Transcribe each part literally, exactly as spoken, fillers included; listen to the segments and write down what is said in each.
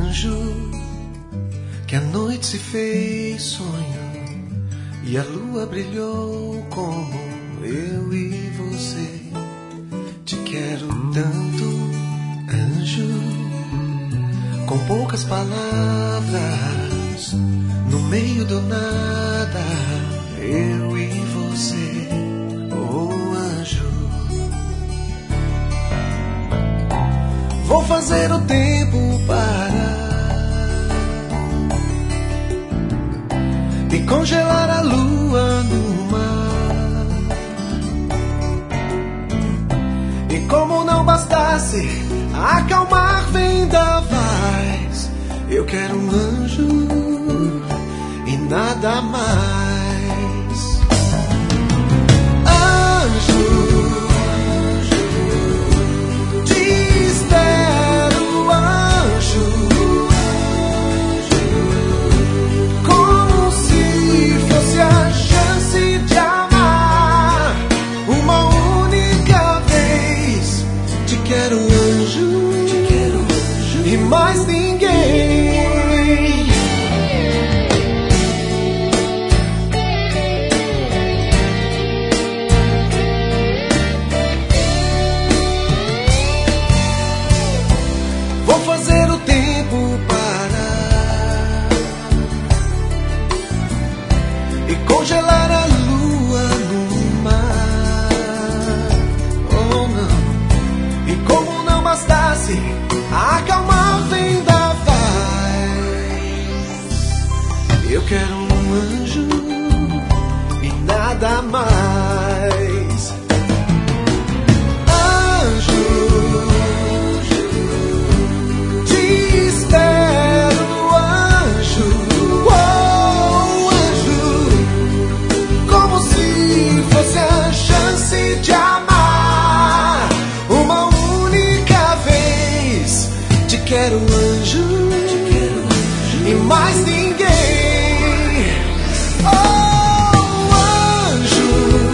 anjo que a noite se fez sonho e a lua brilhou como eu e você. Te quero tanto, anjo, com poucas palavras, no meio do nada, eu e você, oh anjo. Vou fazer o tempo parar e congelar a lua no mar. E como não bastasse acalmar vendavais, eu quero um anjo e nada mais. Anjo, mais ninguém. Vou fazer o tempo parar e congelar a lua no mar. Oh não. E como não bastasse acalmar vendavais, eu quero um anjo e nada mais. Anjo, te espero, anjo, oh anjo, como se fosse a chance de amar uma única vez. Te quero anjo, te quero anjo, e mais ninguém. Oh anjo,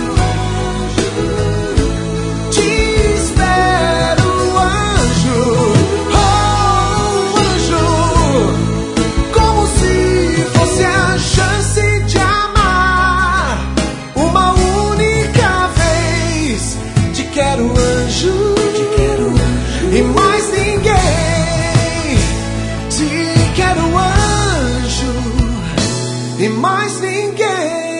te espero, anjo, oh anjo, como se fosse a chance de amar uma única vez. Te quero anjo, te quero anjo, e mais ninguém. Te quero anjo e mais ninguém.